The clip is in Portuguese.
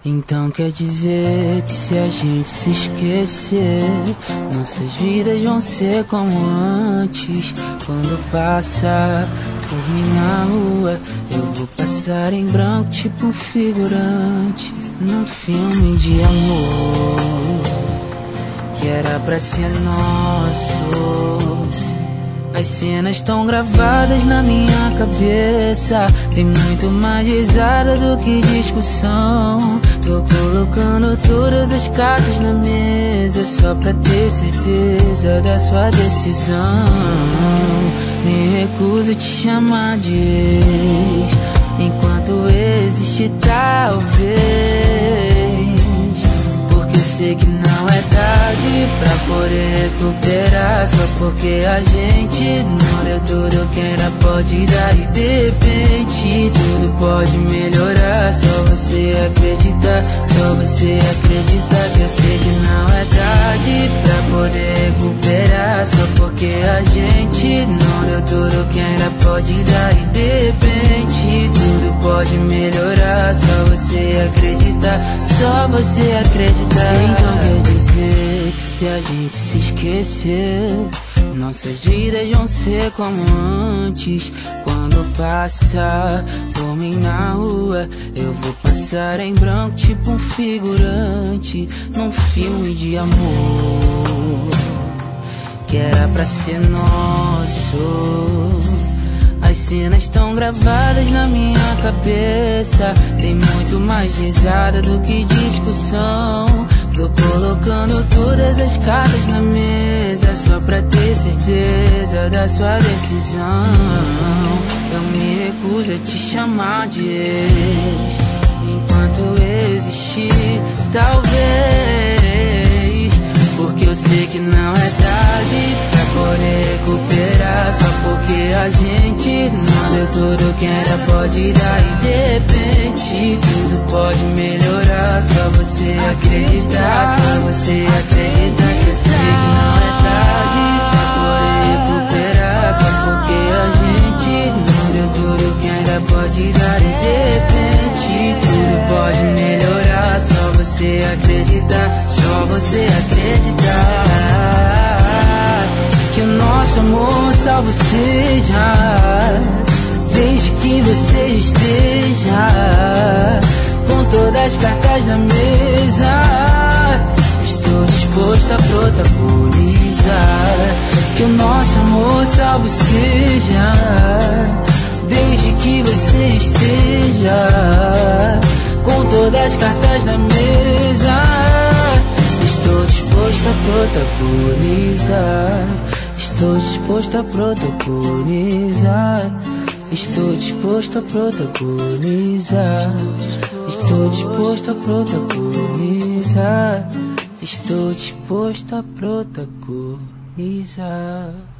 Então quer dizer que se a gente se esquecer, nossas vidas vão ser como antes. Quando passar por mim na rua, eu vou passar em branco tipo um figurante num filme de amor que era pra ser nosso. As cenas estão gravadas na minha cabeça, tem muito mais risada do que discussão. Tô colocando todas as cartas na mesa só pra ter certeza da sua decisão. Me recuso a te chamar de ex, enquanto existe talvez, porque eu sei que não é tarde pra poder recuperar, só porque a gente não deu tudo que era, pode dar e de repente tudo pode melhorar. Só você acreditar, só você acreditar que eu sei que não é tarde pra poder recuperar, só porque a gente não deu tudo que era, pode dar e de repente tudo pode melhorar. Só você acreditar, só você acreditar. Então quer dizer que se a gente se esquecer, nossas vidas vão ser como antes. Quando passar por mim na rua, eu vou passar em branco tipo um figurante num filme de amor que era pra ser nosso. As cenas estão gravadas na minha cabeça, tem muito mais risada do que discussão. Tô colocando todas as cartas na mesa só pra ter certeza da sua decisão. Eu me recuso a te chamar de ex, enquanto existir talvez, porque eu sei que não é tarde pra poder recuperar, só porque a gente não deu tudo que era, pode dar e de repente tudo pode melhorar. Só você acreditar, só você acreditar que eu sei que não é tarde pra poder recuperar, só porque a gente não deu tudo que ainda, pode dar e de repente tudo pode melhorar. Só você acreditar, só você acreditar que o nosso amor salvo seja, desde que você esteja com todas as cartas na mesa. Estou disposto a protagonizar que o nosso amor salvo seja, desde que você esteja com todas as cartas na mesa. Estou disposto a protagonizar, estou disposto a protagonizar, estou disposto a protagonizar, estou disposto a protagonizar, estou disposto a protagonizar.